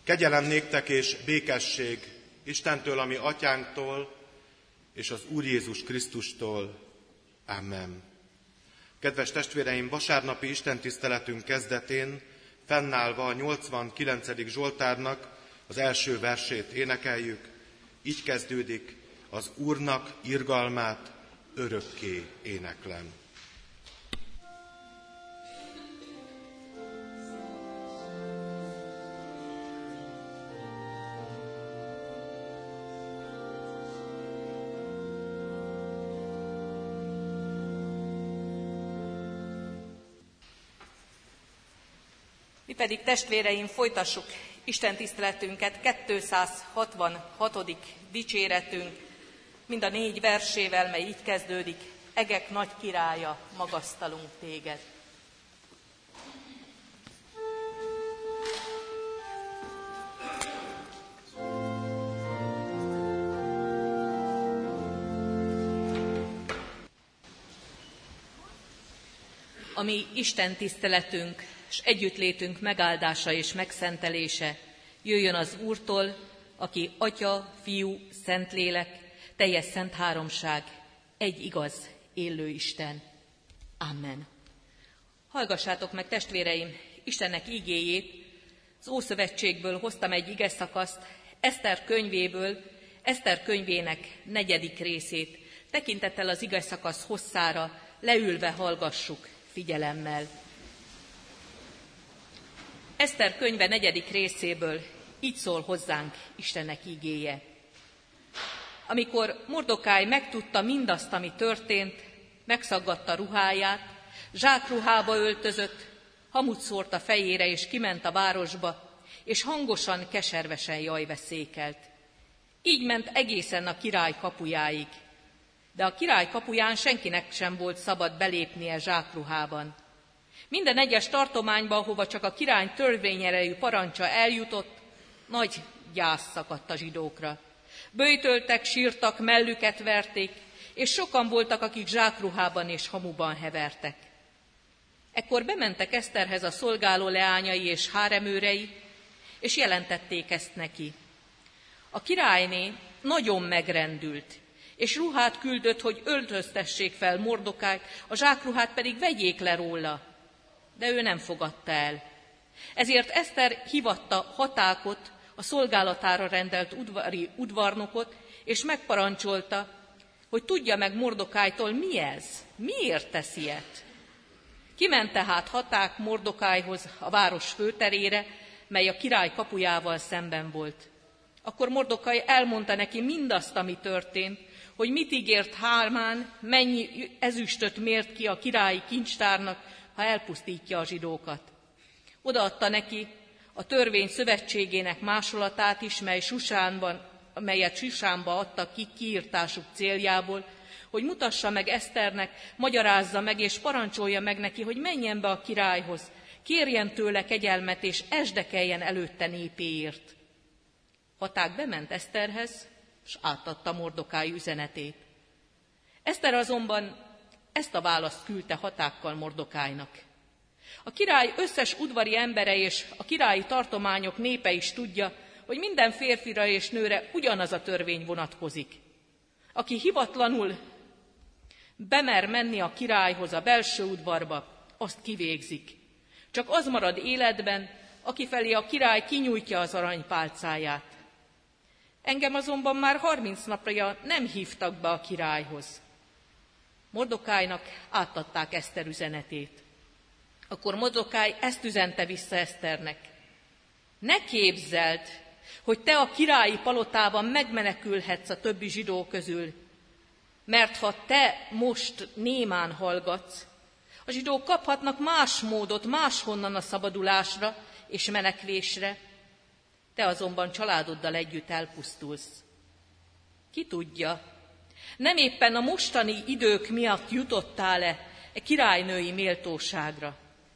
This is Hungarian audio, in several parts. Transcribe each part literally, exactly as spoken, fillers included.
Kegyelem néktek és békesség Istentől, a mi atyánktól, és az Úr Jézus Krisztustól. Amen. Kedves testvéreim, vasárnapi istentiszteletünk kezdetén fennállva a nyolcvankilencedik Zsoltárnak az első versét énekeljük. Így kezdődik: az Úrnak irgalmát örökké éneklem. Mi pedig, testvéreim, folytassuk Isten tiszteletünket kétszázhatvanhatodik dicséretünk, mind a négy versével, mely így kezdődik: egek nagy királya, magasztalunk téged. A mi Isten tiszteletünk és együttlétünk megáldása és megszentelése jöjjön az Úrtól, aki Atya, Fiú, Szentlélek, teljes szent háromság, egy igaz, élő Isten. Amen. Hallgassátok meg, testvéreim, Istennek igéjét. Az Ószövetségből hoztam egy igeszakaszt, Eszter könyvéből, Eszter könyvének negyedik részét. Tekintettel az igeszakasz hosszára, leülve hallgassuk figyelemmel. Eszter könyve negyedik részéből így szól hozzánk Istennek igéje. Amikor Mordokáj megtudta mindazt, ami történt, megszaggatta ruháját, zsákruhába öltözött, hamut szórt a fejére, és kiment a városba, és hangosan, keservesen jajveszékelt. Így ment egészen a király kapujáig. De a király kapuján senkinek sem volt szabad belépnie zsákruhában. Minden egyes tartományba, ahova csak a király törvényerejű parancsa eljutott, nagy gyász szakadt a zsidókra. Böjtöltek, sírtak, mellüket verték, és sokan voltak, akik zsákruhában és hamuban hevertek. Ekkor bementek Eszterhez a szolgáló leányai és háremőrei, és jelentették ezt neki. A királyné nagyon megrendült, és ruhát küldött, hogy öltöztessék fel Mordokájt, a zsákruhát pedig vegyék le róla. De ő nem fogadta el. Ezért Eszter hivatta Hatákot, a szolgálatára rendelt udvari udvarnokot, és megparancsolta, hogy tudja meg Mordokájtól, mi ez, miért tesz ilyet. Kiment tehát Haták Mordokájhoz a város főterére, mely a király kapujával szemben volt. Akkor Mordokáj elmondta neki mindazt, ami történt, hogy mit ígért Hámán, mennyi ezüstöt mért ki a királyi kincstárnak, ha elpusztítja a zsidókat. Odaadta neki a törvény szövetségének másolatát is, mely Susánban, melyet Susánba adtak ki kiírtásuk céljából, hogy mutassa meg Eszternek, magyarázza meg és parancsolja meg neki, hogy menjen be a királyhoz, kérjen tőle kegyelmet és esdekeljen előtte népéért. Haták bement Eszterhez, és átadta Mordokáj üzenetét. Eszter azonban ezt a választ küldte Hatákkal Mordokájnak. A király összes udvari embere és a királyi tartományok népe is tudja, hogy minden férfira és nőre ugyanaz a törvény vonatkozik. Aki hivatlanul bemer menni a királyhoz a belső udvarba, azt kivégzik. Csak az marad életben, aki felé a király kinyújtja az aranypálcáját. Engem azonban már harminc napja nem hívtak be a királyhoz. Mordokájnak átadták Eszter üzenetét. Akkor Mordokáj ezt üzente vissza Eszternek: ne képzeld, hogy te a királyi palotában megmenekülhetsz a többi zsidó közül, mert ha te most némán hallgatsz, a zsidók kaphatnak más módot máshonnan a szabadulásra és menekvésre, te azonban családoddal együtt elpusztulsz. Ki tudja, nem éppen a mostani idők miatt jutottál-e e királynői méltóságra?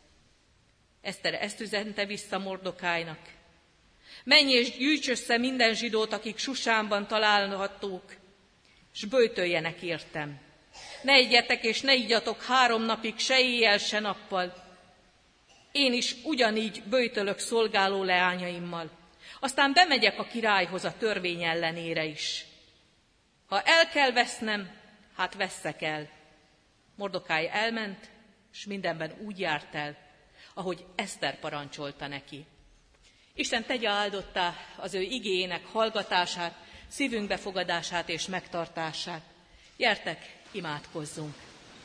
Eszter ezt üzente vissza Mordokájnak: menj és gyűjts össze minden zsidót, akik Susánban találhatók, és böjtöljenek értem. Ne egyetek és ne igyatok három napig, se éjjel, se nappal. Én is ugyanígy böjtölök szolgáló leányaimmal. Aztán bemegyek a királyhoz a törvény ellenére is. Ha el kell vesznem, hát vesszek el. Mordokáj elment, és mindenben úgy járt el, ahogy Eszter parancsolta neki. Isten tegye áldottá az ő igéjének hallgatását, szívünk befogadását és megtartását. Gyertek, imádkozzunk!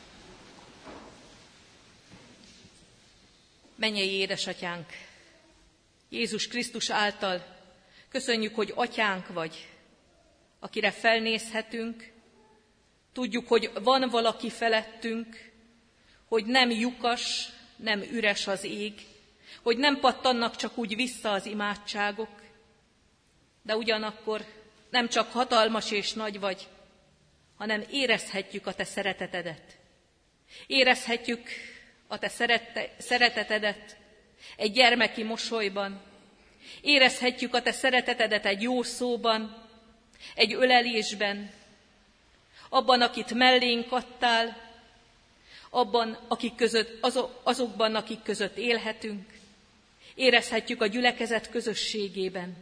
Mennyei édesatyánk, Jézus Krisztus által köszönjük, hogy atyánk vagy, akire felnézhetünk, tudjuk, hogy van valaki felettünk, hogy nem lyukas, nem üres az ég, hogy nem pattannak csak úgy vissza az imádságok, de ugyanakkor nem csak hatalmas és nagy vagy, hanem érezhetjük a te szeretetedet. Érezhetjük a te szerette, szeretetedet egy gyermeki mosolyban, érezhetjük a te szeretetedet egy jó szóban, egy ölelésben, abban, akit mellénk adtál, abban, akik között, azokban, akik között élhetünk, érezhetjük a gyülekezet közösségében.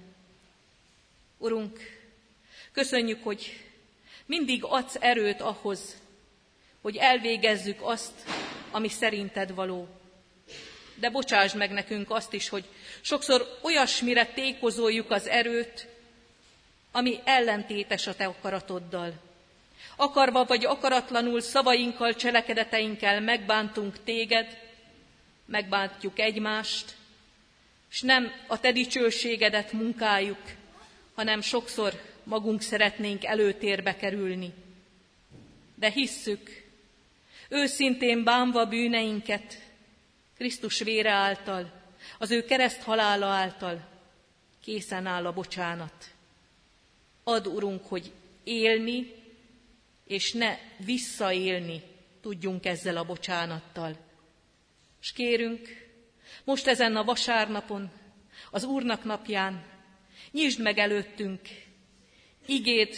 Urunk, köszönjük, hogy mindig adsz erőt ahhoz, hogy elvégezzük azt, ami szerinted való. De bocsásd meg nekünk azt is, hogy sokszor olyasmire tékozoljuk az erőt, ami ellentétes a te akaratoddal. Akarva vagy akaratlanul szavainkkal, cselekedeteinkkel megbántunk téged, megbántjuk egymást, és nem a te dicsőségedet munkáljuk, hanem sokszor magunk szeretnénk előtérbe kerülni. De hisszük, őszintén bánva bűneinket, Krisztus vére által, az ő kereszt halála által készen áll a bocsánat. Add, Urunk, hogy élni, és ne visszaélni tudjunk ezzel a bocsánattal. És kérünk, most ezen a vasárnapon, az Úrnak napján, nyisd meg előttünk igéd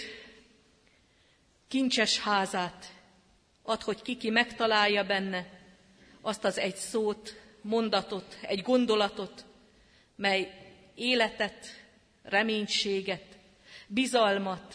kincses házát, add, hogy kiki megtalálja benne azt az egy szót, mondatot, egy gondolatot, mely életet, reménységet, bizalmat,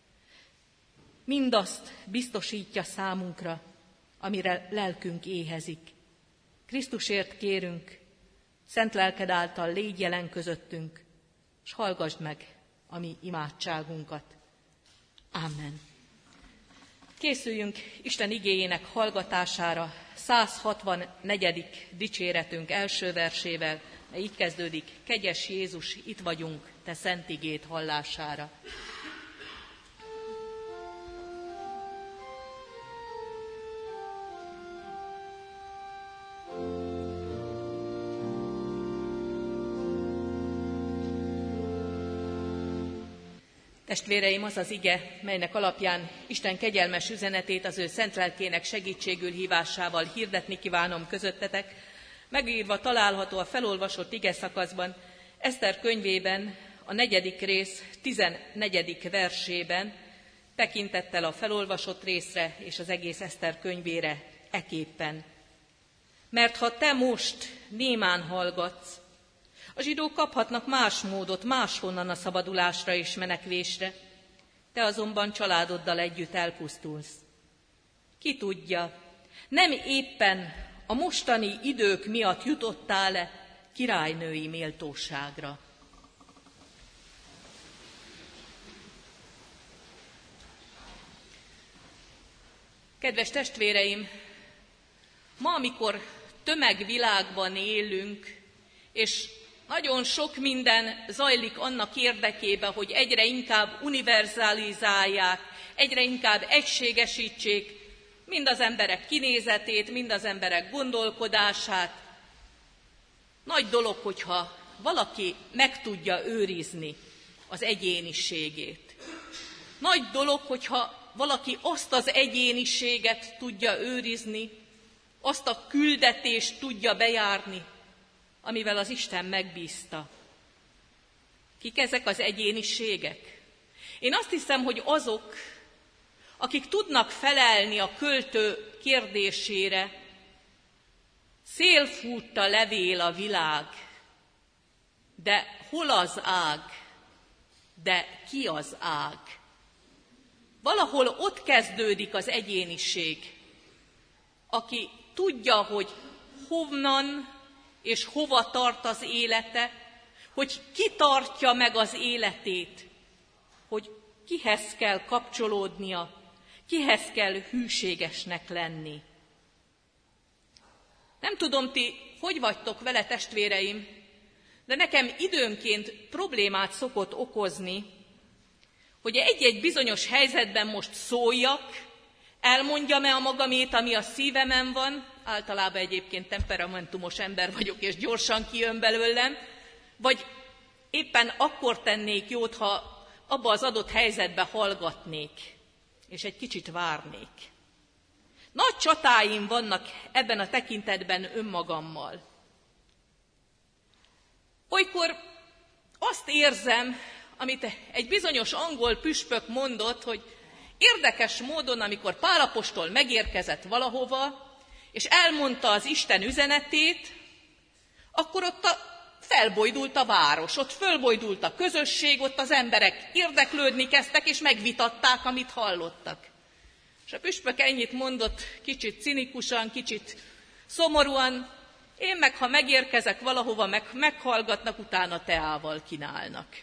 mindazt biztosítja számunkra, amire lelkünk éhezik. Krisztusért kérünk, szent lelked által légy jelen közöttünk, s hallgasd meg a mi imádságunkat. Amen. Készüljünk Isten igéjének hallgatására száz hatvannégy. dicséretünk első versével, mely így kezdődik: Kegyes Jézus, itt vagyunk, te szent igéd hallására. Testvéreim, az az ige, melynek alapján Isten kegyelmes üzenetét az ő szent lelkének segítségül hívásával hirdetni kívánom közöttetek, megírva található a felolvasott ige szakaszban, Eszter könyvében, a negyedik rész tizennegyedik versében, tekintettel a felolvasott részre és az egész Eszter könyvére eképpen. Mert ha te most némán hallgatsz, a zsidók kaphatnak más módot, máshonnan a szabadulásra és menekvésre, te azonban családoddal együtt elpusztulsz. Ki tudja, nem éppen a mostani idők miatt jutottál-e királynői méltóságra? Kedves testvéreim, ma, amikor tömegvilágban élünk, és nagyon sok minden zajlik annak érdekében, hogy egyre inkább univerzalizálják, egyre inkább egységesítsék mind az emberek kinézetét, mind az emberek gondolkodását. Nagy dolog, hogyha valaki meg tudja őrizni az egyéniségét. Nagy dolog, hogyha valaki azt az egyéniséget tudja őrizni, azt a küldetést tudja bejárni, amivel az Isten megbízta. Kik ezek az egyéniségek? Én azt hiszem, hogy azok, akik tudnak felelni a költő kérdésére, szélfútta levél a világ, De hol az ág? De ki az ág? Valahol ott kezdődik az egyéniség, aki tudja, hogy honnan és hova tart az élete, hogy ki tartja meg az életét, hogy kihez kell kapcsolódnia, kihez kell hűségesnek lenni. Nem tudom, ti hogy vagytok vele, testvéreim, de nekem időnként problémát szokott okozni, hogy egy-egy bizonyos helyzetben most szóljak, elmondjam-e a magamét, ami a szívemen van, általában egyébként temperamentumos ember vagyok, és gyorsan kijön belőlem, vagy éppen akkor tennék jót, ha abba az adott helyzetbe hallgatnék, és egy kicsit várnék. Nagy csatáim vannak ebben a tekintetben önmagammal. Olykor azt érzem, amit egy bizonyos angol püspök mondott, hogy érdekes módon, amikor Pál apostol megérkezett valahova, és elmondta az Isten üzenetét, akkor ott a, felbojdult a város, ott fölbojdult a közösség, ott az emberek érdeklődni kezdtek, és megvitatták, amit hallottak. És a püspök ennyit mondott, kicsit cinikusan, kicsit szomorúan, én meg, ha megérkezek valahova, meg, meghallgatnak, utána teával kínálnak.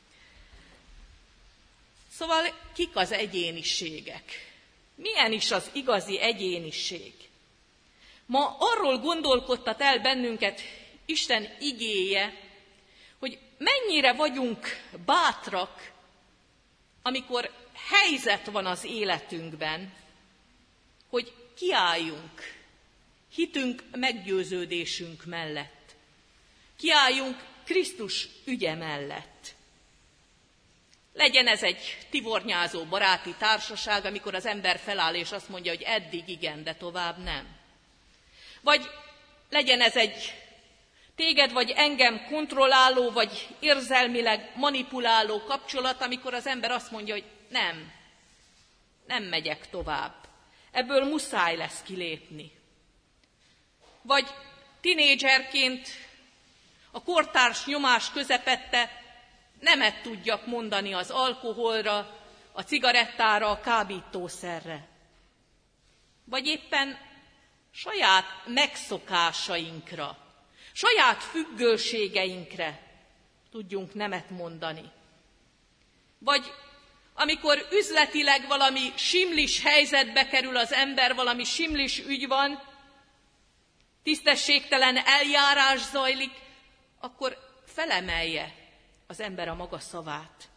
Szóval kik az egyéniségek? Milyen is az igazi egyéniség? Ma arról gondolkodtat el bennünket Isten igéje, hogy mennyire vagyunk bátrak, amikor helyzet van az életünkben, hogy kiálljunk hitünk meggyőződésünk mellett. Kiálljunk Krisztus ügye mellett. Legyen ez egy tivornyázó baráti társaság, amikor az ember feláll és azt mondja, hogy eddig igen, de tovább nem. Vagy legyen ez egy téged vagy engem kontrolláló, vagy érzelmileg manipuláló kapcsolat, amikor az ember azt mondja, hogy nem, nem megyek tovább. Ebből muszáj lesz kilépni. Vagy tinédzserként a kortárs nyomás közepette nemet tudjak mondani az alkoholra, a cigarettára, a kábítószerre. Vagy éppen saját megszokásainkra, saját függőségeinkre tudjunk nemet mondani. Vagy amikor üzletileg valami simlis helyzetbe kerül az ember, valami simlis ügy van, tisztességtelen eljárás zajlik, akkor felemelje az ember a maga szavát.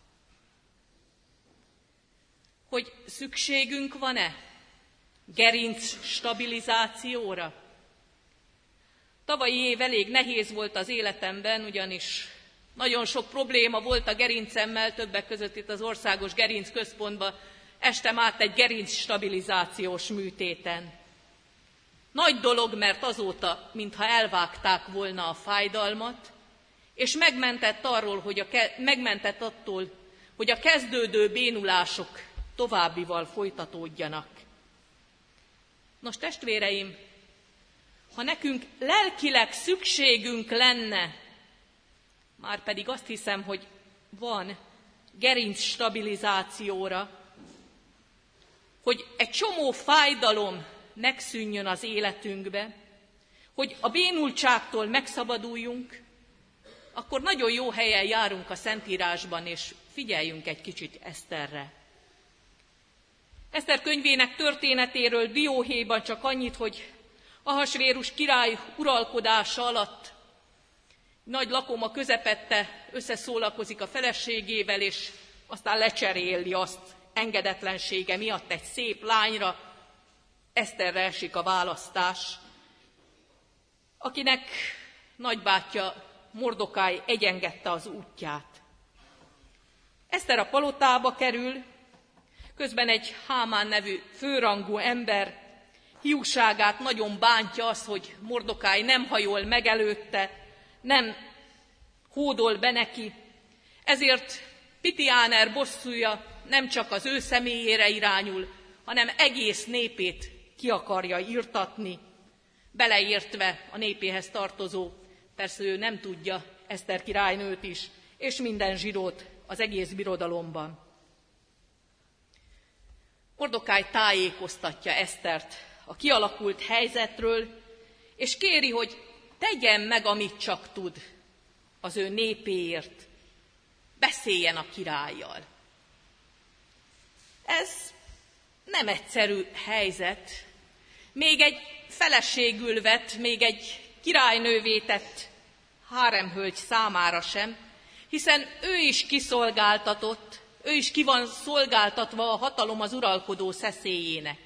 Hogy szükségünk van-e gerinc stabilizációra? Tavalyi év elég nehéz volt az életemben, ugyanis nagyon sok probléma volt a gerincemmel, többek között itt az Országos Gerinc Központban estem át egy gerinc stabilizációs műtéten. Nagy dolog, mert azóta, mintha elvágták volna a fájdalmat, és megmentett, arról, hogy a ke- megmentett attól, hogy a kezdődő bénulások továbbival folytatódjanak. Nos, testvéreim, ha nekünk lelkileg szükségünk lenne, már pedig azt hiszem, hogy van gerinc stabilizációra, hogy egy csomó fájdalom megszűnjön az életünkbe, hogy a bénultságtól megszabaduljunk, akkor nagyon jó helyen járunk a Szentírásban, és figyeljünk egy kicsit Eszterre. Eszter könyvének történetéről Dióhéjban csak annyit, hogy Ahasvérus király uralkodása alatt nagy lakoma közepette összeszólakozik a feleségével, és aztán lecseréli azt engedetlensége miatt egy szép lányra. Eszterre esik a választás, akinek nagybátyja Mordokáj egyengedte az útját. Eszter a palotába kerül, közben egy Hámán nevű főrangú ember hiúságát nagyon bántja az, hogy Mordokáj nem hajol meg előtte, nem hódol be neki. Ezért Pitiáner bosszúja nem csak az ő személyére irányul, hanem egész népét ki akarja irtatni, beleértve a népéhez tartozó, persze ő nem tudja, Eszter királynőt is, és minden zsidót az egész birodalomban. Mordokáj tájékoztatja Esztert a kialakult helyzetről, és kéri, hogy tegyen meg, amit csak tud az ő népéért, beszéljen a királlyal. Ez nem egyszerű helyzet, még egy feleségül vett, még egy királynővé tett háremhölgy számára sem, hiszen ő is kiszolgáltatott, ő is ki van szolgáltatva a hatalom az uralkodó szeszélyének.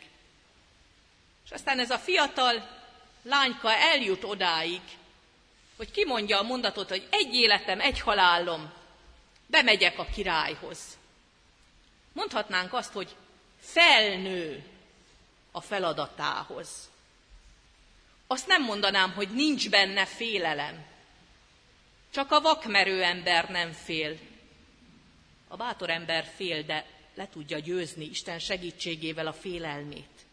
És aztán ez a fiatal lányka eljut odáig, hogy kimondja a mondatot, hogy egy életem, egy halálom, bemegyek a királyhoz. Mondhatnánk azt, hogy felnő a feladatához. Azt nem mondanám, hogy nincs benne félelem. Csak a vakmerő ember nem fél. A bátor ember fél, de le tudja győzni Isten segítségével a félelmét.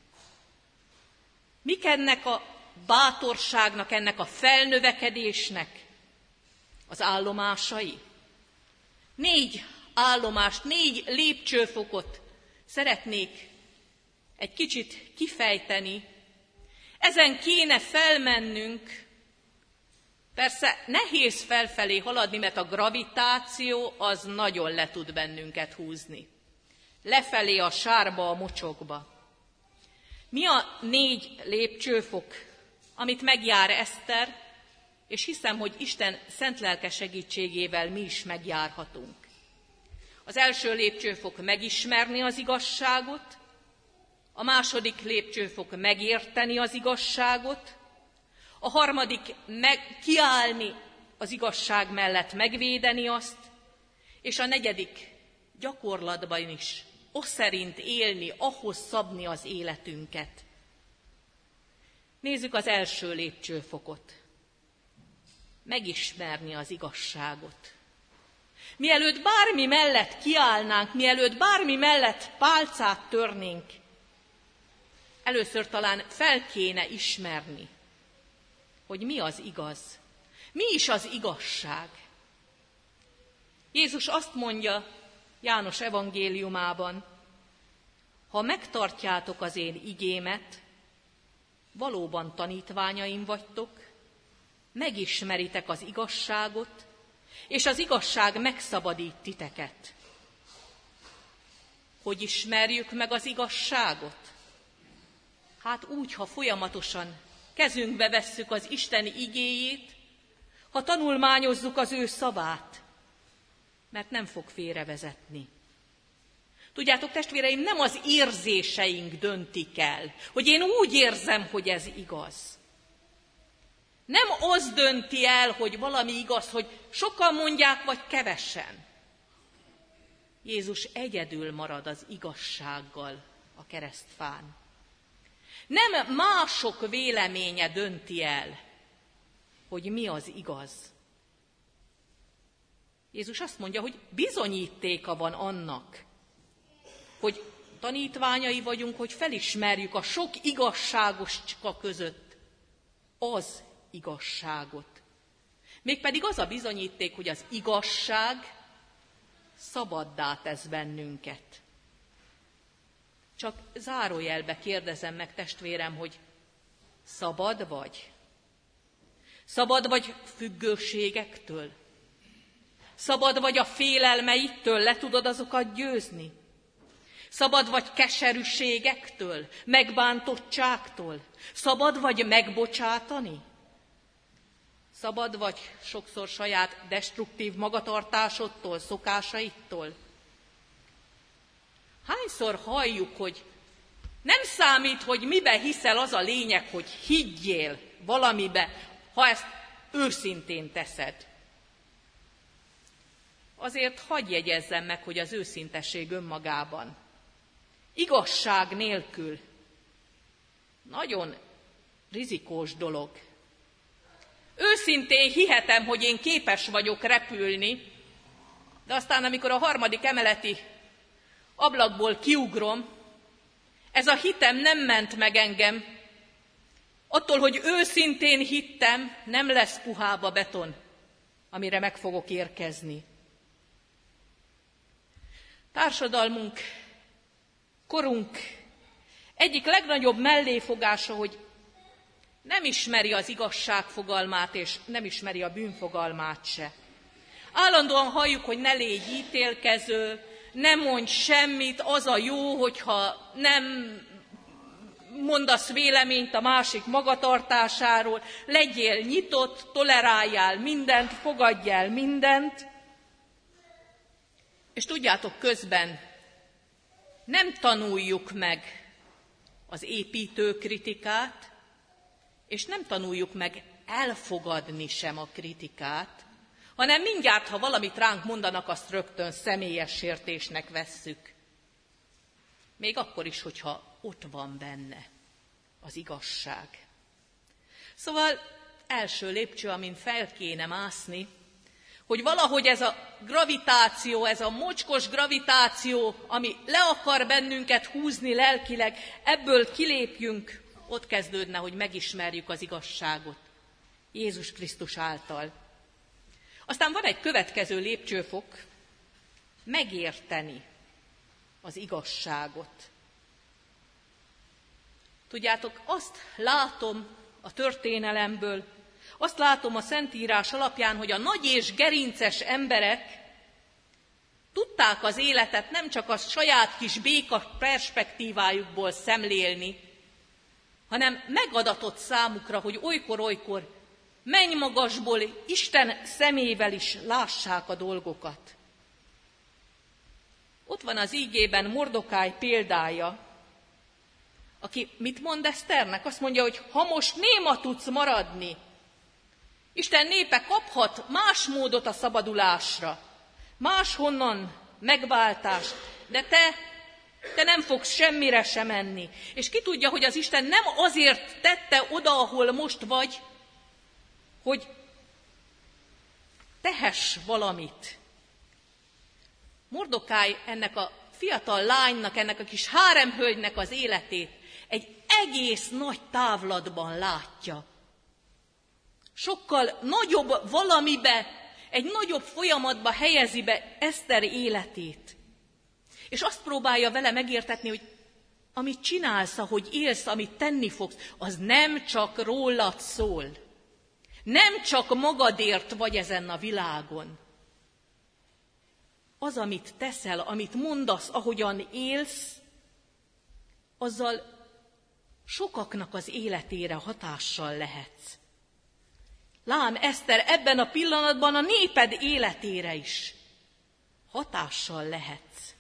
Mik ennek a bátorságnak, ennek a felnövekedésnek az állomásai? Négy állomást, négy lépcsőfokot szeretnék egy kicsit kifejteni. Ezen kéne felmennünk. Persze nehéz felfelé haladni, mert a gravitáció az nagyon le tud bennünket húzni. Lefelé a sárba, a mocsokba. Mi a négy lépcsőfok, amit megjár Eszter, és hiszem, hogy Isten szent lelke segítségével mi is megjárhatunk. Az első lépcsőfok megismerni az igazságot, a második lépcsőfok megérteni az igazságot, a harmadik meg, kiállni az igazság mellett, megvédeni azt, és a negyedik gyakorlatban is az szerint élni, ahhoz szabni az életünket. Nézzük az első lépcsőfokot. Megismerni az igazságot. Mielőtt bármi mellett kiállnánk, mielőtt bármi mellett pálcát törnénk, először talán fel kéne ismerni, hogy mi az igaz. Mi is az igazság? Jézus azt mondja János evangéliumában, ha megtartjátok az én igémet, valóban tanítványaim vagytok, megismeritek az igazságot, és az igazság megszabadít titeket. Hogy ismerjük meg az igazságot? Hát úgy, ha folyamatosan kezünkbe vesszük az Isten igéjét, ha tanulmányozzuk az ő szavát, mert nem fog félrevezetni. Tudjátok, testvéreim, nem az érzéseink döntik el, hogy én úgy érzem, hogy ez igaz. Nem az dönti el, hogy valami igaz, hogy sokan mondják, vagy kevesen. Jézus egyedül marad az igazsággal a keresztfán. Nem mások véleménye dönti el, hogy mi az igaz. Jézus azt mondja, hogy bizonyítéka van annak, hogy tanítványai vagyunk, hogy felismerjük a sok igazságoska között az igazságot. Mégpedig az a bizonyíték, hogy az igazság szabaddá tesz bennünket. Csak zárójelbe kérdezem meg, testvérem, hogy szabad vagy? Szabad vagy függőségektől? Szabad vagy a félelmeittől, le tudod azokat győzni? Szabad vagy keserűségektől, megbántottságtól? Szabad vagy megbocsátani? Szabad vagy sokszor saját destruktív magatartásodtól, szokásaittól? Hányszor halljuk, hogy nem számít, hogy mibe hiszel, az a lényeg, hogy higgyél valamibe, ha ezt őszintén teszed. Azért hadd jegyezzem meg, hogy az őszintesség önmagában, igazság nélkül nagyon rizikós dolog. Őszintén hihetem, hogy én képes vagyok repülni, de aztán, amikor a harmadik emeleti ablakból kiugrom, ez a hitem nem ment meg engem. Attól, hogy őszintén hittem, nem lesz puhába beton. amire meg fogok érkezni. Társadalmunk, korunk egyik legnagyobb melléfogása, hogy nem ismeri az igazság fogalmát, és nem ismeri a bűn fogalmát se. Állandóan halljuk, hogy ne légy ítélkező, ne mondj semmit, az a jó, hogyha nem mondasz véleményt a másik magatartásáról, legyél nyitott, toleráljál mindent, fogadj el mindent. És tudjátok, közben nem tanuljuk meg az építő kritikát, és nem tanuljuk meg elfogadni sem a kritikát, hanem mindjárt, ha valamit ránk mondanak, azt rögtön személyes sértésnek vesszük. Még akkor is, hogyha ott van benne az igazság. Szóval első lépcső, amin fel kéne mászni, hogy valahogy ez a gravitáció, ez a mocskos gravitáció, ami le akar bennünket húzni lelkileg, ebből kilépjünk, ott kezdődne, hogy megismerjük az igazságot Jézus Krisztus által. Aztán van egy következő lépcsőfok, megérteni az igazságot. Tudjátok, azt látom a történelemből, azt látom a Szentírás alapján, hogy a nagy és gerinces emberek tudták az életet nem csak a saját kis béka perspektívájukból szemlélni, hanem megadatott számukra, hogy olykor-olykor mennymagasból, Isten szemével is lássák a dolgokat. Ott van az ígében Mordokály példája, aki mit mond Eszternek? Azt mondja, hogy ha most néma tudsz maradni, Isten népe kaphat más módot a szabadulásra, máshonnan megváltást, de te, te nem fogsz semmire sem menni. És ki tudja, hogy az Isten nem azért tette oda, ahol most vagy, hogy tehess valamit. Mordokály ennek a fiatal lánynak, ennek a kis háremhölgynek az életét egy egész nagy távlatban látja. Sokkal nagyobb valamibe, egy nagyobb folyamatba helyezi be Eszter életét. És azt próbálja vele megértetni, hogy amit csinálsz, ahogy élsz, amit tenni fogsz, az nem csak rólad szól. Nem csak magadért vagy ezen a világon. Az, amit teszel, amit mondasz, ahogyan élsz, azzal sokaknak az életére hatással lehetsz. Lám, Eszter, ebben a pillanatban a néped életére is hatással lehetsz.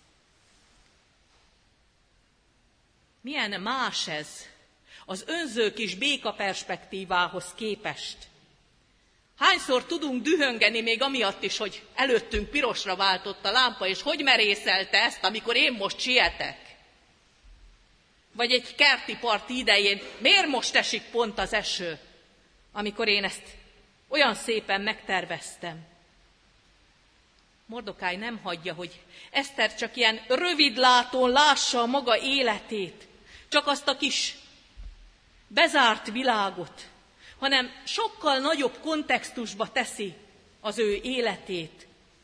Milyen más ez az önző kis béka perspektívához képest? Hányszor tudunk dühöngeni még amiatt is, hogy előttünk pirosra váltott a lámpa, és hogy merészelte ezt, amikor én most sietek? Vagy egy kerti parti idején, miért most esik pont az eső, amikor én ezt olyan szépen megterveztem? Mordokály nem hagyja, hogy Eszter csak ilyen rövidlátón lássa a maga életét, csak azt a kis bezárt világot, hanem sokkal nagyobb kontextusba teszi az ő életét.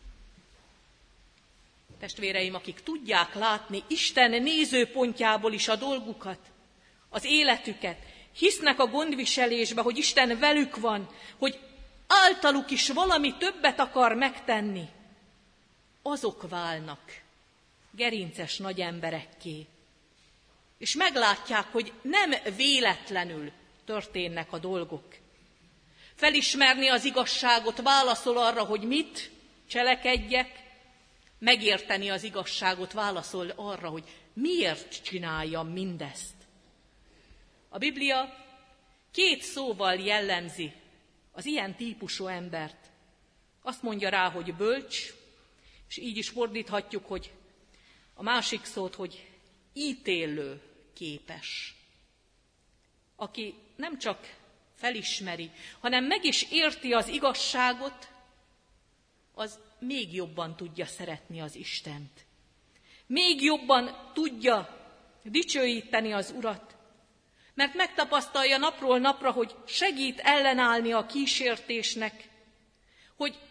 Testvéreim, akik tudják látni Isten nézőpontjából is a dolgukat, az életüket, hisznek a gondviselésbe, hogy Isten velük van, hogy általuk is valami többet akar megtenni, azok válnak gerinces nagy emberekké. És meglátják, hogy nem véletlenül történnek a dolgok. Felismerni az igazságot válaszol arra, hogy mit cselekedjek, megérteni az igazságot válaszol arra, hogy miért csináljam mindezt. A Biblia két szóval jellemzi az ilyen típusú embert. Azt mondja rá, hogy bölcs, és így is fordíthatjuk, hogy a másik szót, hogy ítélő képes. Aki nem csak felismeri, hanem meg is érti az igazságot, az még jobban tudja szeretni az Istent. Még jobban tudja dicsőíteni az Urat, mert megtapasztalja napról napra, hogy segít ellenállni a kísértésnek, hogy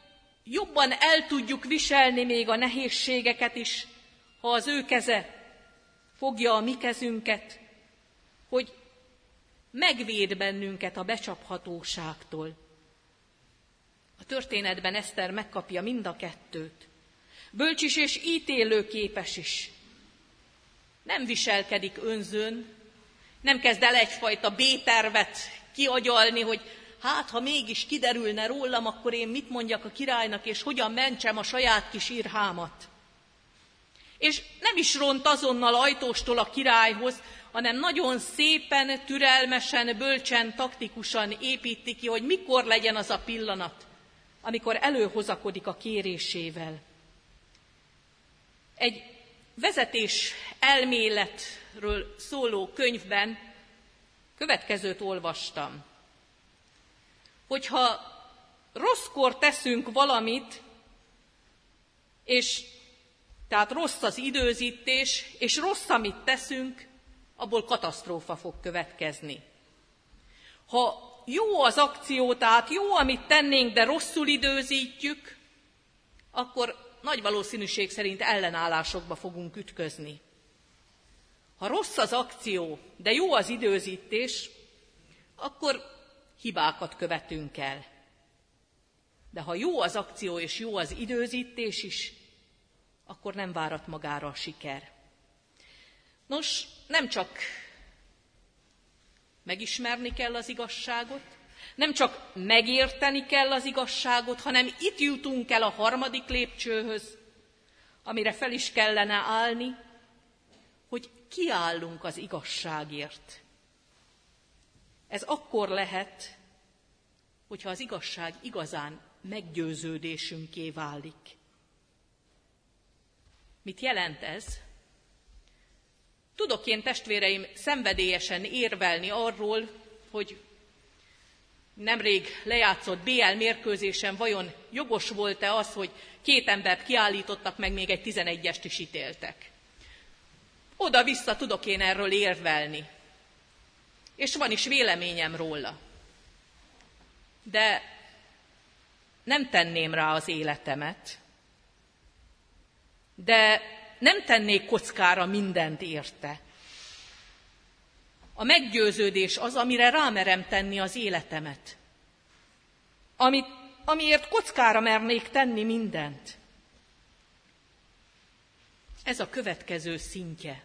jobban el tudjuk viselni még a nehézségeket is, ha az ő keze fogja a mi kezünket, hogy megvéd bennünket a becsaphatóságtól. A történetben Eszter megkapja mind a kettőt. Bölcs is és ítélőképes is. Nem viselkedik önzőn, nem kezd el egyfajta B-tervet kiagyalni, hogy hát, ha mégis kiderülne rólam, akkor én mit mondjak a királynak, és hogyan mentsem a saját kis irhámat. És nem is ront azonnal ajtóstól a királyhoz, hanem nagyon szépen, türelmesen, bölcsen, taktikusan építi ki, hogy mikor legyen az a pillanat, amikor előhozakodik a kérésével. Egy vezetés elméletről szóló könyvben következőt olvastam. Hogyha rosszkor teszünk valamit, és tehát rossz az időzítés, és rossz, amit teszünk, abból katasztrófa fog következni. Ha jó az akció, tehát jó, amit tennénk, de rosszul időzítjük, akkor nagy valószínűség szerint ellenállásokba fogunk ütközni. Ha rossz az akció, de jó az időzítés, akkor hibákat követünk el. De ha jó az akció és jó az időzítés is, akkor nem várat magára a siker. Nos, nem csak megismerni kell az igazságot, nem csak megérteni kell az igazságot, hanem itt jutunk el a harmadik lépcsőhöz, amire fel is kellene állni, hogy kiállunk az igazságért. Ez akkor lehet, hogyha az igazság igazán meggyőződésünké válik. Mit jelent ez? Tudok én, testvéreim, szenvedélyesen érvelni arról, hogy nemrég lejátszott bé el mérkőzésen vajon jogos volt-e az, hogy két embert kiállítottak, meg még egy tizenegyest is ítéltek. Oda-vissza tudok én erről érvelni. És van is véleményem róla. De nem tenném rá az életemet, de nem tennék kockára mindent érte. A meggyőződés az, amire rámerem tenni az életemet. Amit, amiért kockára mernék tenni mindent. Ez a következő szintje.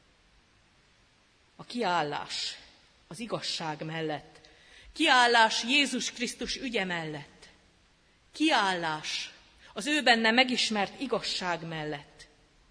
A kiállás az igazság mellett. Kiállás Jézus Krisztus ügye mellett. Kiállás az ő benne megismert igazság mellett.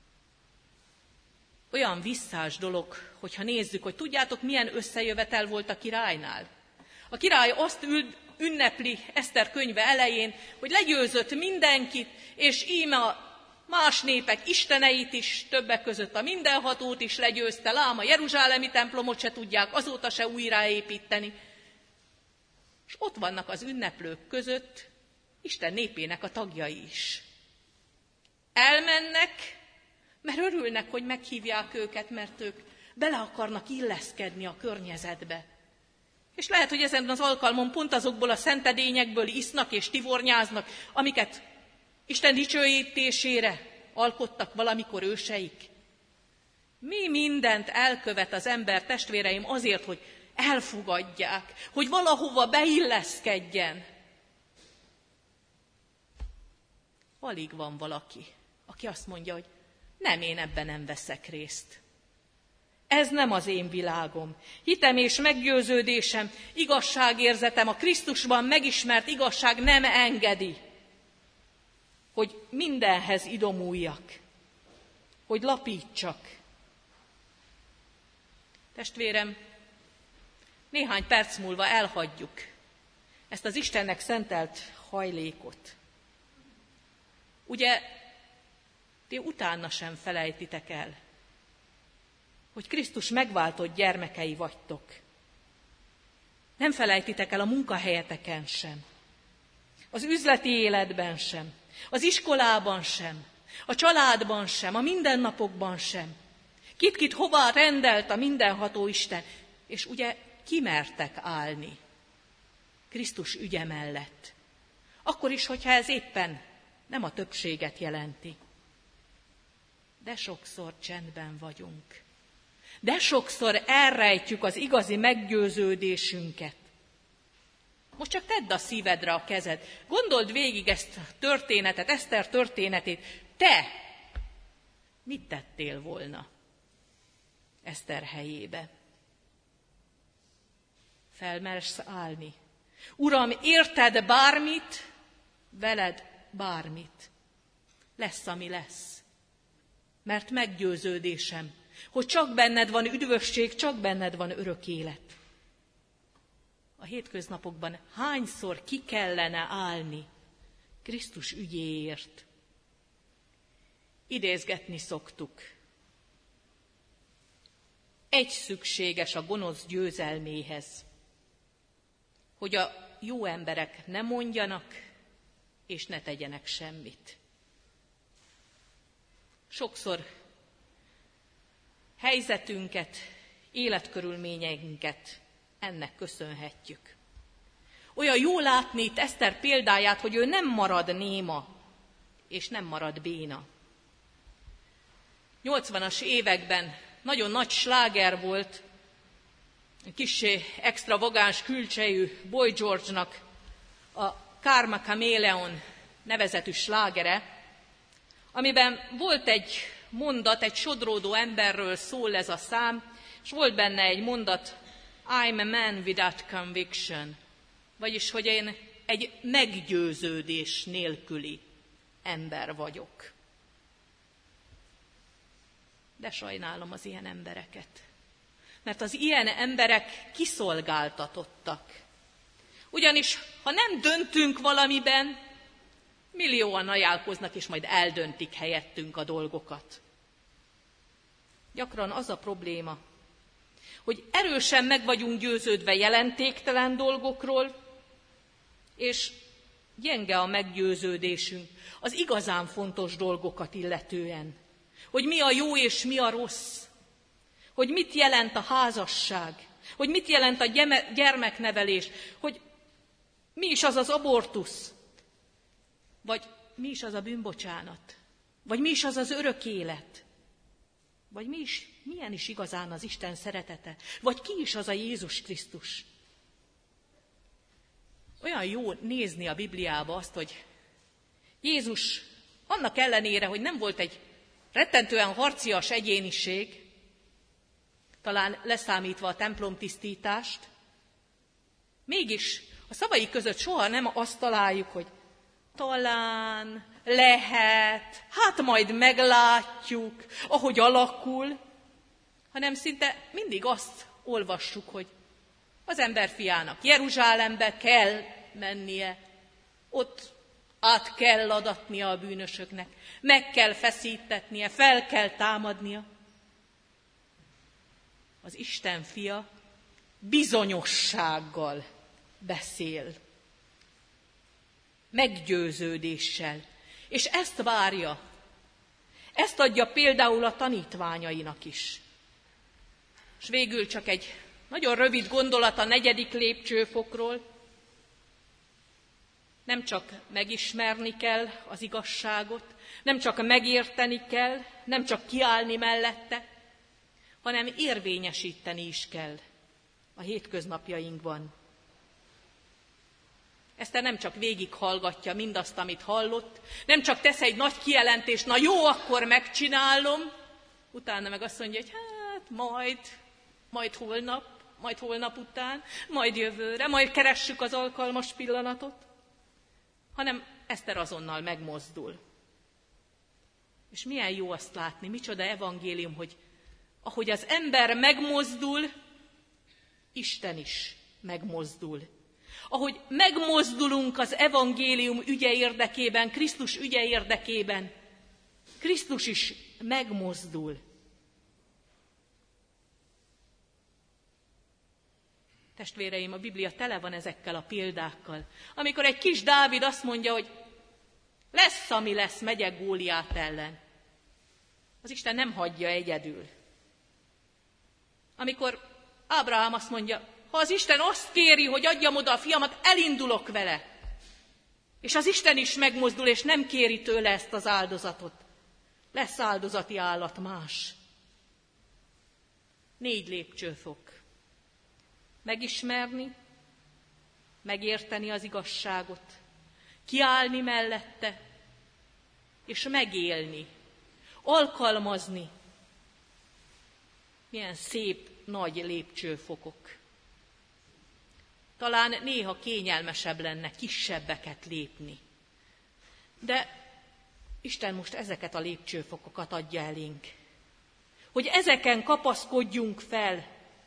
Olyan visszás dolog, hogyha nézzük, hogy tudjátok, milyen összejövetel volt a királynál. A király azt ünnepli Eszter könyve elején, hogy legyőzött mindenkit, és íme a más népek isteneit is, többek között a mindenhatót is legyőzte, lám a jeruzsálemi templomot se tudják azóta se újraépíteni. És ott vannak az ünneplők között Isten népének a tagjai is. Elmennek, mert örülnek, hogy meghívják őket, mert ők bele akarnak illeszkedni a környezetbe. És lehet, hogy ezen az alkalmon pont azokból a szentedényekből isznak és tivornyáznak, amiket Isten dicsőítésére alkottak valamikor őseik. Mi mindent elkövet az ember, testvéreim, azért, hogy elfogadják, hogy valahova beilleszkedjen. Alig van valaki, aki azt mondja, hogy nem, én ebben nem veszek részt. Ez nem az én világom. Hitem és meggyőződésem, igazságérzetem, a Krisztusban megismert igazság nem engedi, hogy mindenhez idomuljak, hogy lapítsak. Testvérem, néhány perc múlva elhagyjuk ezt az Istennek szentelt hajlékot. Ugye, ti utána sem felejtitek el, hogy Krisztus megváltott gyermekei vagytok. Nem felejtitek el a munkahelyeteken sem, az üzleti életben sem, az iskolában sem, a családban sem, a mindennapokban sem. Kit-kit hová rendelt a mindenható Isten, és ugye kimertek állni Krisztus ügye mellett. Akkor is, hogyha ez éppen nem a többséget jelenti. De sokszor csendben vagyunk. De sokszor elrejtjük az igazi meggyőződésünket. Most csak tedd a szívedre a kezed. Gondold végig ezt a történetet, Eszter történetét. Te mit tettél volna Eszter helyébe? Felmersz állni. Uram, érted bármit, veled bármit. Lesz, ami lesz. Mert meggyőződésem, hogy csak benned van üdvösség, csak benned van örök élet. A hétköznapokban hányszor ki kellene állni Krisztus ügyéért? Idézgetni szoktuk. Egy szükséges a gonosz győzelméhez, hogy a jó emberek ne mondjanak és ne tegyenek semmit. Sokszor helyzetünket, életkörülményeinket ennek köszönhetjük. Olyan jó látni itt Eszter példáját, hogy ő nem marad néma, és nem marad béna. nyolcvanas években nagyon nagy sláger volt, kissé extravagáns külcsejű Boy George-nak a Karma Chameleon nevezetű slágere, amiben volt egy mondat, egy sodródó emberről szól ez a szám, és volt benne egy mondat, I'm a man without conviction, vagyis, hogy én egy meggyőződés nélküli ember vagyok. De sajnálom az ilyen embereket, mert az ilyen emberek kiszolgáltatottak. Ugyanis, ha nem döntünk valamiben, millióan ajánlkoznak, és majd eldöntik helyettünk a dolgokat. Gyakran az a probléma, hogy erősen meg vagyunk győződve jelentéktelen dolgokról, és gyenge a meggyőződésünk az igazán fontos dolgokat illetően. Hogy mi a jó és mi a rossz, hogy mit jelent a házasság, hogy mit jelent a gyermeknevelés, hogy mi is az az abortusz, vagy mi is az a bűnbocsánat, vagy mi is az az örök élet, vagy mi is, milyen is igazán az Isten szeretete, vagy ki is az a Jézus Krisztus. Olyan jó nézni a Bibliába azt, hogy Jézus annak ellenére, hogy nem volt egy rettentően harcias egyéniség, talán leszámítva a templomtisztítást, mégis a szavai között soha nem azt találjuk, hogy talán, lehet, hát majd meglátjuk, ahogy alakul, hanem szinte mindig azt olvassuk, hogy az emberfiának Jeruzsálembe kell mennie, ott át kell adatnia a bűnösöknek, meg kell feszítetnie, fel kell támadnia. Az Isten fia bizonyossággal beszél, meggyőződéssel, és ezt várja, ezt adja például a tanítványainak is. És végül csak egy nagyon rövid gondolat a negyedik lépcsőfokról. Nem csak megismerni kell az igazságot, nem csak megérteni kell, nem csak kiállni mellette, hanem érvényesíteni is kell a hétköznapjainkban. Eszter nem csak végighallgatja mindazt, amit hallott, nem csak tesz egy nagy kijelentést, na jó, akkor megcsinálom, utána meg azt mondja, hogy hát majd, majd holnap, majd holnap után, majd jövőre, majd keressük az alkalmas pillanatot, hanem Eszter azonnal megmozdul. És milyen jó azt látni, micsoda evangélium, hogy ahogy az ember megmozdul, Isten is megmozdul. Ahogy megmozdulunk az evangélium ügye érdekében, Krisztus ügye érdekében, Krisztus is megmozdul. Testvéreim, a Biblia tele van ezekkel a példákkal. Amikor egy kis Dávid azt mondja, hogy lesz, ami lesz, megyek Góliát ellen. Az Isten nem hagyja egyedül. Amikor Ábrahám azt mondja, ha az Isten azt kéri, hogy adjam oda a fiamat, elindulok vele. És az Isten is megmozdul, és nem kéri tőle ezt az áldozatot. Lesz áldozati állat más. Négy lépcsőfok. Megismerni, megérteni az igazságot, kiállni mellette, és megélni, alkalmazni. Milyen szép, nagy lépcsőfokok. Talán néha kényelmesebb lenne kisebbeket lépni. De Isten most ezeket a lépcsőfokokat adja elénk. Hogy ezeken kapaszkodjunk fel.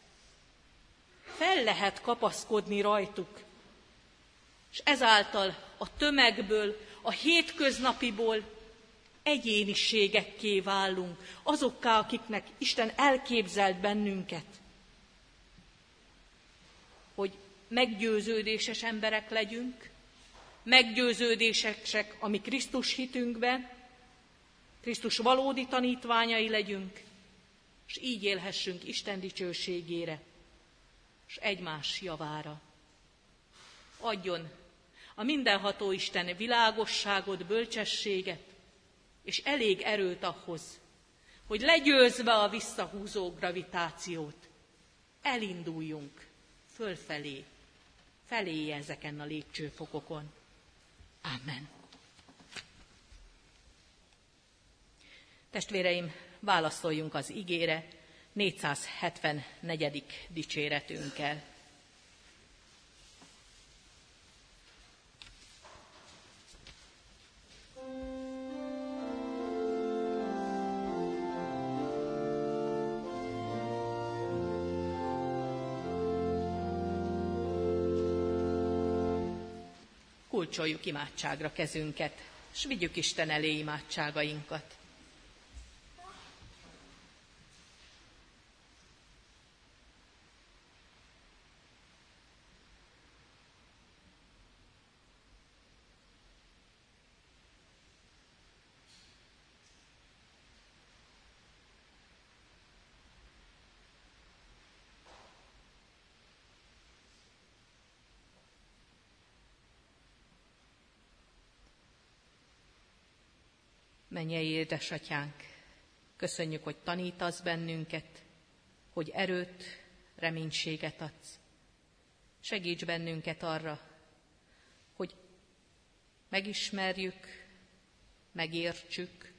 Fel lehet kapaszkodni rajtuk. És ezáltal a tömegből, a hétköznapiból egyéniségekké válunk. Azokká, akiknek Isten elképzelt bennünket. Hogy meggyőződéses emberek legyünk, meggyőződésesek a mi Krisztus hitünkben, Krisztus valódi tanítványai legyünk, és így élhessünk Isten dicsőségére, és egymás javára. Adjon a mindenható Isten világosságot, bölcsességet, és elég erőt ahhoz, hogy legyőzve a visszahúzó gravitációt, elinduljunk fölfelé, feléje ezeken a lépcsőfokokon. Amen. Testvéreim, válaszoljunk az igére négyszázhetvennegyedik dicséretünkkel. Kulcsoljuk imádságra kezünket, s vigyük Isten elé imádságainkat. Mennyei édesatyánk, köszönjük, hogy tanítasz bennünket, hogy erőt, reménységet adsz. Segíts bennünket arra, hogy megismerjük, megértsük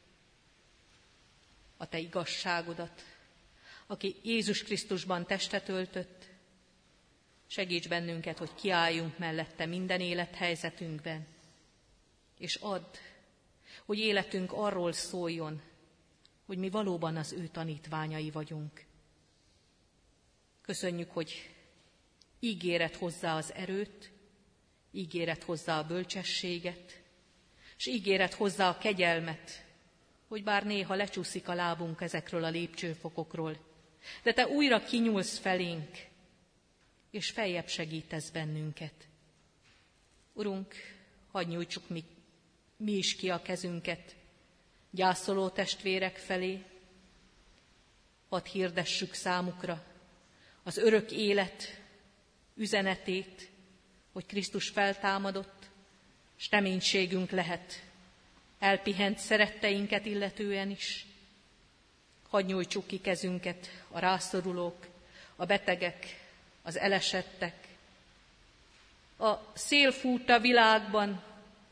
a te igazságodat, aki Jézus Krisztusban testet öltött. Segíts bennünket, hogy kiálljunk mellette minden élethelyzetünkben, és add, hogy életünk arról szóljon, hogy mi valóban az ő tanítványai vagyunk. Köszönjük, hogy ígéret hozzá az erőt, ígéret hozzá a bölcsességet, és ígéret hozzá a kegyelmet, hogy bár néha lecsúszik a lábunk ezekről a lépcsőfokokról, de te újra kinyúlsz felénk, és feljebb segítesz bennünket. Urunk, hadd nyújtsuk mi mi is ki a kezünket gyászoló testvérek felé, hadd hirdessük számukra az örök élet üzenetét, hogy Krisztus feltámadott, s reménységünk lehet elpihent szeretteinket illetően is. Hadd nyújtsuk ki kezünket a rászorulók, a betegek, az elesettek. A szél fújt a világban,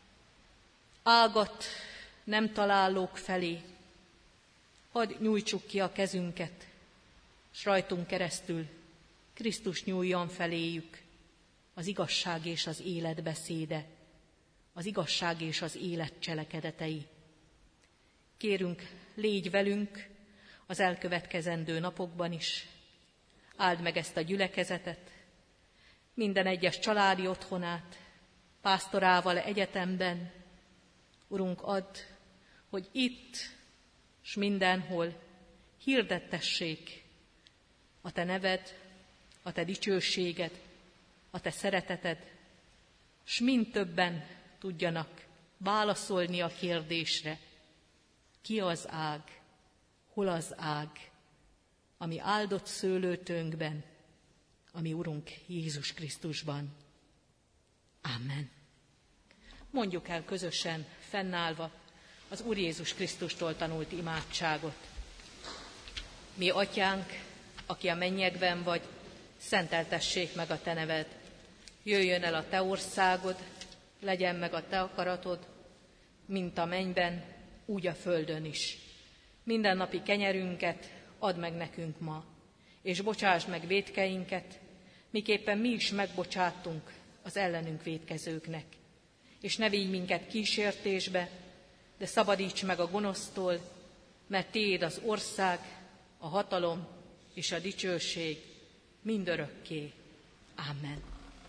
ágat nem találók felé. Hadd nyújtsuk ki a kezünket, s rajtunk keresztül Krisztus nyúljon feléjük, az igazság és az élet beszéde, az igazság és az élet cselekedetei. Kérünk, légy velünk az elkövetkezendő napokban is, áld meg ezt a gyülekezetet, minden egyes családi otthonát, pásztorával egyetemben. Urunk, add, hogy itt s mindenhol hirdettessék a te neved, a te dicsőséged, a te szereteted, s mind többen tudjanak válaszolni a kérdésre, ki az ág, hol az ág, ami áldott szőlőtönkben, ami Urunk Jézus Krisztusban. Amen. mondjuk el közösen, fennállva az Úr Jézus Krisztustól tanult imádságot. Mi atyánk, aki a mennyekben vagy, szenteltessék meg a te neved. Jöjjön el a te országod, legyen meg a te akaratod, mint a mennyben, úgy a földön is. Mindennapi kenyerünket add meg nekünk ma, és bocsásd meg vétkeinket, miképpen mi is megbocsátunk az ellenünk vétkezőknek. És ne vigy minket kísértésbe, de szabadíts meg a gonosztól, mert tiéd az ország, a hatalom és a dicsőség mindörökké. Amen.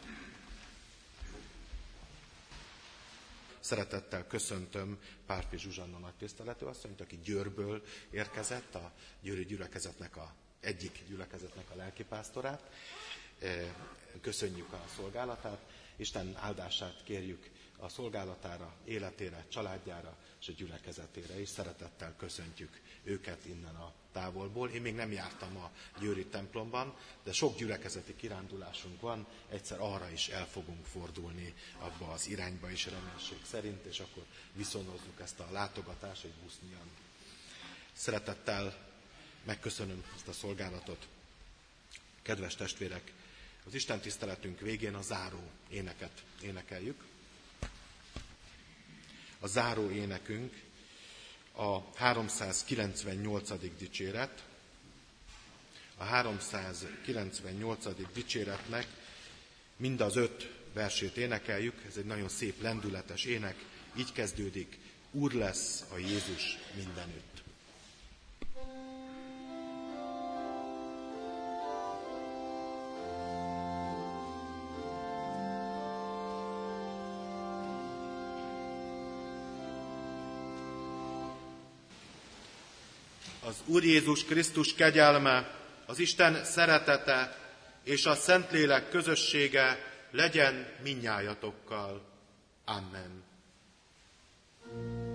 Szeretettel köszöntöm Párfi Zsuzsanna nagytiszteletű asszonyt, aki Győrből érkezett, a győri gyülekezetnek a egyik gyülekezetnek a lelkipásztorát. Köszönjük a szolgálatát, Isten áldását kérjük a szolgálatára, életére, családjára és a gyülekezetére is. Szeretettel köszöntjük őket innen a távolból. Én még nem jártam a győri templomban, de sok gyülekezeti kirándulásunk van, egyszer arra is el fogunk fordulni abba az irányba is reménység szerint, és akkor viszonozzuk ezt a látogatást egy busznian. Szeretettel megköszönöm ezt a szolgálatot. Kedves testvérek, az Isten tiszteletünk végén a záró éneket énekeljük. A záró énekünk a háromszázkilencvennyolcadik dicséret. A háromszázkilencvennyolcadik dicséretnek mind az öt versét énekeljük, ez egy nagyon szép lendületes ének, így kezdődik: Úr lesz a Jézus mindenütt. Az Úr Jézus Krisztus kegyelme, az Isten szeretete és a Szentlélek közössége legyen mindnyájatokkal. Amen.